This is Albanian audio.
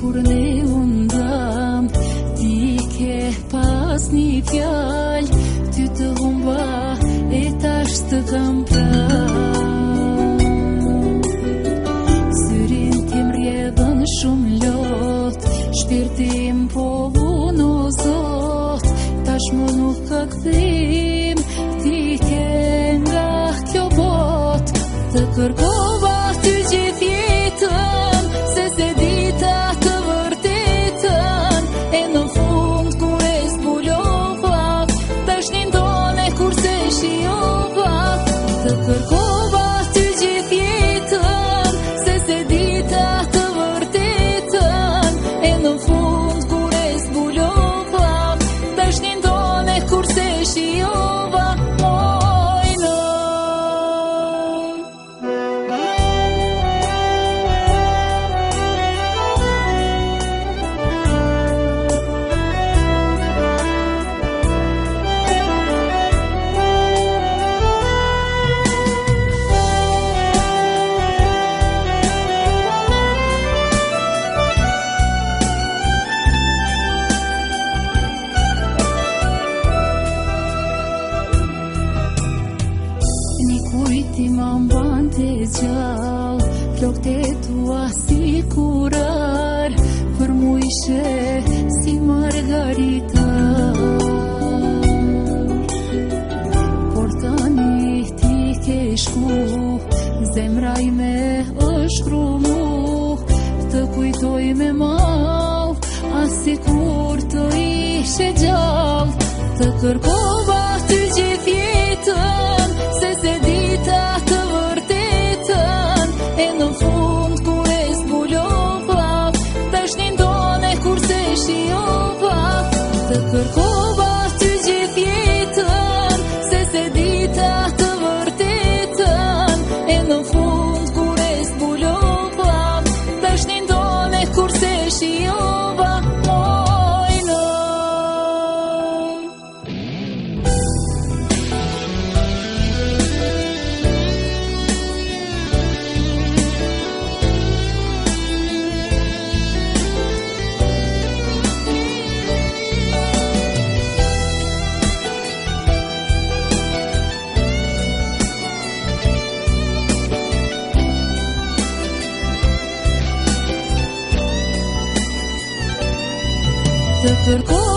kur ne undam, ti ke pas një fjall, ty të humba e tash të kam pran. Syrin tim rjedhën shumë lot, shpirtim po unë o Zot, tash më nuk ka kthim, ti ke nga kjo bot, të kërkova ty gjithë jetën, se dita të vërtetën, e në fund kur e zbulova, tash një ndone kur se shijova, të kërkova ty gjithë jetën, se dita të vërtetën, e në fund kur e zbulova, tash një ndone kur se shijova. Kujti ma mbante gjall, flokët e tua si kurar, për mu ishe si margaritar. Por tani ti ke shku, zemra ime është rumu, të kujtoj me mal, asi kur të ishe gjall, të kërkova ty gjithë jetën, se dita të vërtetën, e në fund kur e zbulova, tash një ndone kur se shijova, të kërkova ty gjithë jetën, se dita të vërtetën, e në fund kur e zbulova, tash një ndone kur se shijova. Të kërkoj